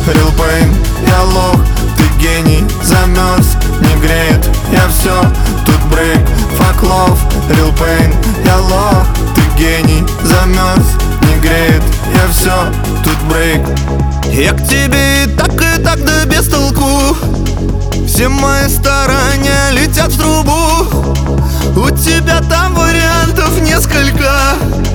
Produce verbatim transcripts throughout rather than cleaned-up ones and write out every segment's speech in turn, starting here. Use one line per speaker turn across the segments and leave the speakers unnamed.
real pain, я лох, ты гений, замерз, не греет, я все, тут брейк, fuck love, real pain, я лох, ты гений, замерз, не греет, я все, тут брейк. Я к тебе и так, и так, да без толку. Все мои старания летят в трубу. У тебя там вариантов несколько,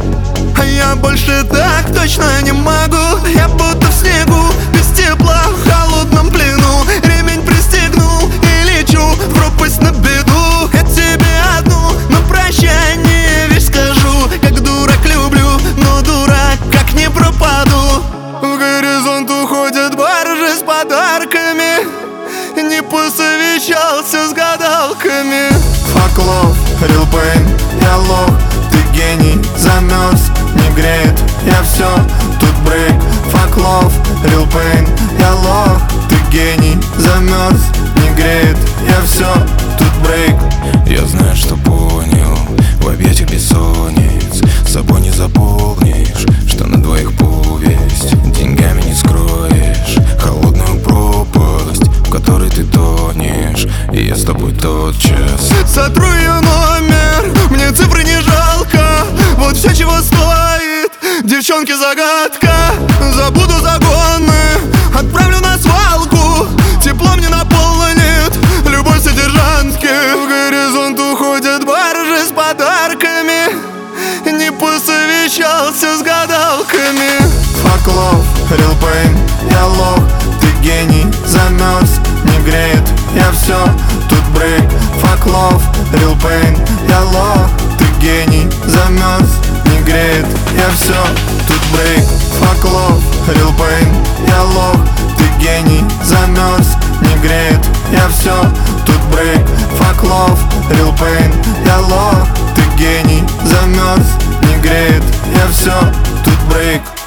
а я больше так точно не могу. Я будто в снегу, без тепла, в холодном плену. Ремень пристегнул и лечу в пропасть на беду. Я тебе одну на прощание вещь скажу. Как дурак люблю, но дурак как не пропаду. В горизонт уходят баржи с подарками, не посовещался с гадалками. Fuck love, real pain, я лох, ты гений, замерз, не греет, я все, тут брейк. Fuck love, real pain, я лох, ты гений, замерз, не греет, я все, тут брейк.
Я знаю, что понял, в объятиях бессонниц, с собой не заполнишь, что на двоих повесть, деньгами не скроешь холодную пропасть, в которой ты тонешь, и я с тобой тотчас.
Сотру ее номер, мне цифры не жалко. Вот все, чего стоит, девчонки загадка. Забуду загоны, отправлю на свалку. Тепло мне наполнит любовь содержанки. В горизонт уходят баржи с подарками, не посовещался с гадалками. Fuck love, real pain, я лох, ты гений, замерз, не греет, я все, тут брейк. Fuck love, real pain, я лох, ты гений, замерз, не греет, я все, тут брейк. Fuck love, real pain, я лох, ты гений, замерз, не греет, я все, тут брейк. Fuck love, real pain, я лох, ты гений, замерз, не греет, я все, тут брейк.